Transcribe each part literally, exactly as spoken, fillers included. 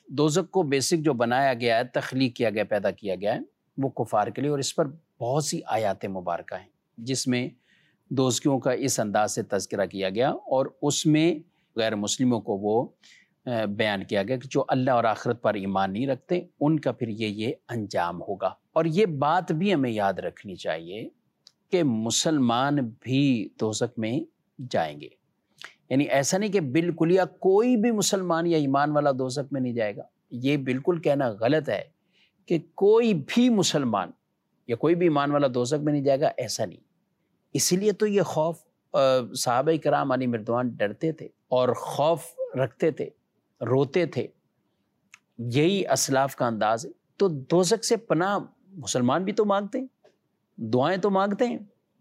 دوزخ کو بیسک جو بنایا گیا ہے، تخلیق کیا گیا، پیدا کیا گیا ہے، وہ کفار کے لیے، اور اس پر بہت سی آیات مبارکہ ہیں جس میں دوزخیوں کا اس انداز سے تذکرہ کیا گیا، اور اس میں غیر مسلموں کو وہ بیان کیا گیا کہ جو اللہ اور آخرت پر ایمان نہیں رکھتے ان کا پھر یہ یہ انجام ہوگا۔ اور یہ بات بھی ہمیں یاد رکھنی چاہیے کہ مسلمان بھی دوزخ میں جائیں گے، یعنی ایسا نہیں کہ بالکل یا کوئی بھی مسلمان یا ایمان والا دوزخ میں نہیں جائے گا۔ یہ بالکل کہنا غلط ہے کہ کوئی بھی مسلمان یا کوئی بھی ایمان والا دوزخ میں نہیں جائے گا، ایسا نہیں۔ اسی لیے تو یہ خوف صحابہ کرام علیہ مردوان ڈرتے تھے اور خوف رکھتے تھے، روتے تھے، یہی اسلاف کا انداز ہے۔ تو دوزخ سے پناہ مسلمان بھی تو مانگتے ہیں، دعائیں تو مانگتے ہیں،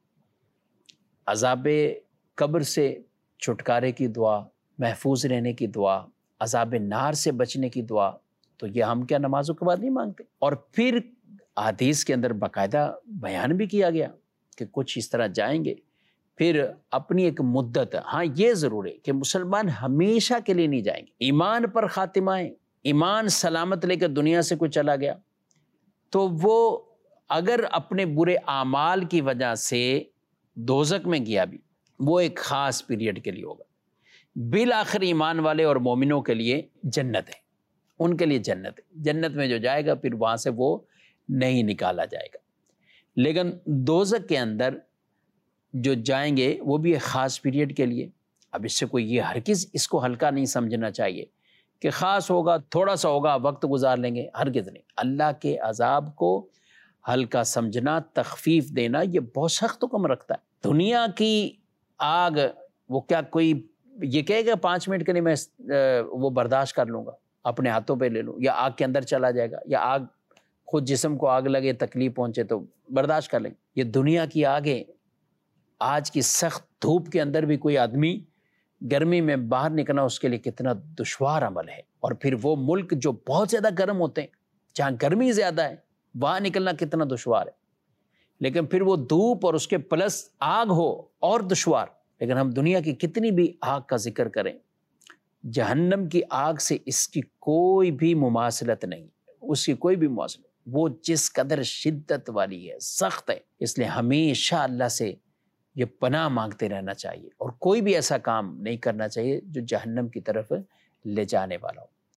عذاب قبر سے چھٹکارے کی دعا، محفوظ رہنے کی دعا، عذاب نار سے بچنے کی دعا، تو یہ ہم کیا نمازوں کے بعد نہیں مانگتے؟ اور پھر حدیث کے اندر باقاعدہ بیان بھی کیا گیا کہ کچھ اس طرح جائیں گے، پھر اپنی ایک مدت۔ ہاں یہ ضرور ہے کہ مسلمان ہمیشہ کے لیے نہیں جائیں گے، ایمان پر خاتمہ ہے، ایمان سلامت لے کے دنیا سے کوئی چلا گیا تو وہ اگر اپنے برے اعمال کی وجہ سے دوزخ میں گیا بھی، وہ ایک خاص پیریڈ کے لیے ہوگا۔ بالآخر ایمان والے اور مومنوں کے لیے جنت ہے، ان کے لیے جنت ہے، جنت میں جو جائے گا پھر وہاں سے وہ نہیں نکالا جائے گا۔ لیکن دوزخ کے اندر جو جائیں گے وہ بھی ایک خاص پیریڈ کے لیے۔ اب اس سے کوئی یہ ہرگز اس کو ہلکا نہیں سمجھنا چاہیے کہ خاص ہوگا، تھوڑا سا ہوگا، وقت گزار لیں گے، ہرگز نہیں۔ اللہ کے عذاب کو ہلکا سمجھنا، تخفیف دینا، یہ بہت سخت حکم رکھتا ہے۔ دنیا کی آگ وہ کیا کوئی یہ کہے گا پانچ منٹ کے لیے میں وہ برداشت کر لوں گا، اپنے ہاتھوں پہ لے لوں، یا آگ کے اندر چلا جائے گا، یا آگ خود جسم کو آگ لگے، تکلیف پہنچے تو برداشت کر لیں گے۔ یہ دنیا کی آگیں، آج کی سخت دھوپ کے اندر بھی کوئی آدمی گرمی میں باہر نکلنا اس کے لیے کتنا دشوار عمل ہے، اور پھر وہ ملک جو بہت زیادہ گرم ہوتے ہیں، جہاں گرمی زیادہ ہے، وہاں نکلنا کتنا دشوار ہے، لیکن پھر وہ دھوپ اور اس کے پلس آگ ہو اور دشوار۔ لیکن ہم دنیا کی کتنی بھی آگ کا ذکر کریں، جہنم کی آگ سے اس کی کوئی بھی مماثلت نہیں، اس کی کوئی بھی مماثلت، وہ جس قدر شدت والی ہے، سخت ہے۔ اس لیے ہمیشہ اللہ سے یہ پناہ مانگتے رہنا چاہیے، اور کوئی بھی ایسا کام نہیں کرنا چاہیے جو جہنم کی طرف لے جانے والا ہو۔